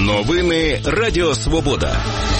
Новини Радіо Свобода.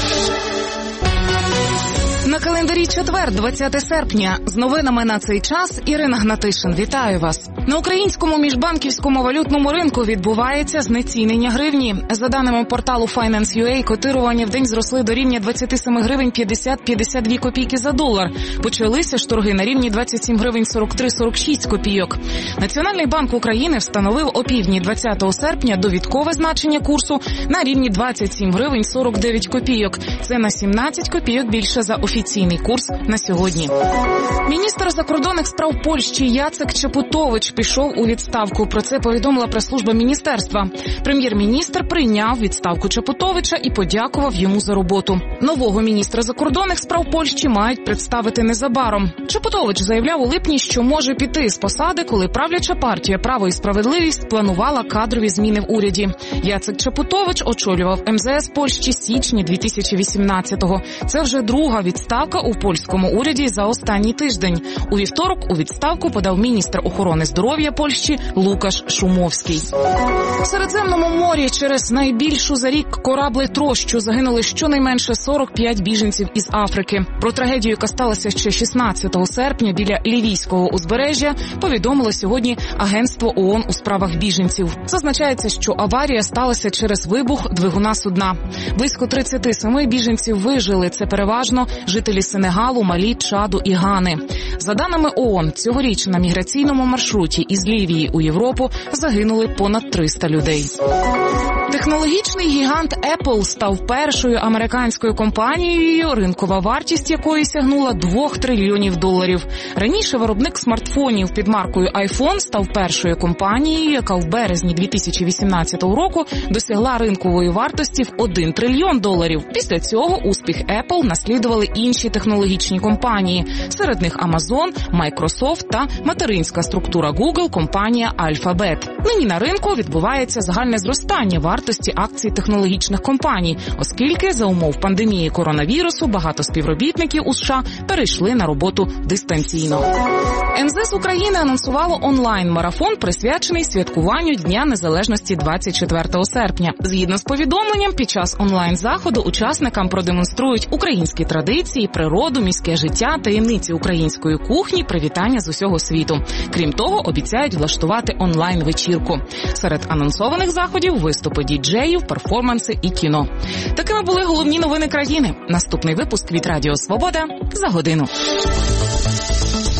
На календарі четвер, 20 серпня. З новинами на цей час Ірина Гнатишин. Вітаю вас. На українському міжбанківському валютному ринку відбувається знецінення гривні. За даними порталу Finance.ua, котирування в день зросли до рівня 27 гривень 50-52 копійки за долар. Почалися ж торги на рівні 27 гривень 43-46 копійок. Національний банк України встановив опівдні 20 серпня довідкове значення курсу на рівні 27 гривень 49 копійок. Це на 17 копійок більше за офіційний курс на сьогодні. Міністр закордонних справ Польщі Яцек Чапутович пішов у відставку. Про це повідомила прес-служба міністерства. Прем'єр-міністр прийняв відставку Чапутовича і подякував йому за роботу. Нового міністра закордонних справ Польщі мають представити незабаром. Чапутович заявляв у липні, що може піти з посади, коли правляча партія «Право і справедливість» планувала кадрові зміни в уряді. Яцек Чапутович очолював МЗС Польщі з січня 2018-го. Це вже друга відставка у польському уряді за останній тиждень. У вівторок у відставку подав міністр охорони здоров'я Польщі Лукаш Шумовський. В Середземному морі через найбільшу за рік кораблетрощу загинули щонайменше 45 біженців із Африки. Про трагедію, яка сталася ще 16 серпня біля Лівійського узбережжя, повідомило сьогодні Агентство ООН у справах біженців. Зазначається, що аварія сталася через вибух двигуна судна. Близько 37 біженців вижили. Це переважно жителі Сенегалу, Малі, Чаду і Гани. За даними ООН, цьогоріч на міграційному маршруті із Лівії у Європу загинули понад 300 людей. Технологічний гігант Apple став першою американською компанією, ринкова вартість якої сягнула $2 трильйонів. Раніше виробник смартфонів під маркою iPhone став першою компанією, яка в березні 2018 року досягла ринкової вартості в $1 трильйон. Після цього успіх Apple наслідували інші технологічні компанії. Серед них Amazon, Microsoft та материнська структура Google – компанія Alphabet. Нині на ринку відбувається загальне зростання вартості акцій технологічних компаній, оскільки за умов пандемії коронавірусу багато співробітників у США перейшли на роботу дистанційно. МЗС України анонсувало онлайн-марафон, присвячений святкуванню Дня Незалежності 24 серпня. Згідно з повідомленням, під час онлайн-заходу учасникам продемонструють українські традиції, природу, міське життя, таємниці української кухні, привітання з усього світу. Крім того, обіцяють влаштувати онлайн-вечірку. Серед анонсованих заходів – виступи діджеїв, перформанси і кіно. Такими були головні новини країни. Наступний випуск від Радіо Свобода за годину.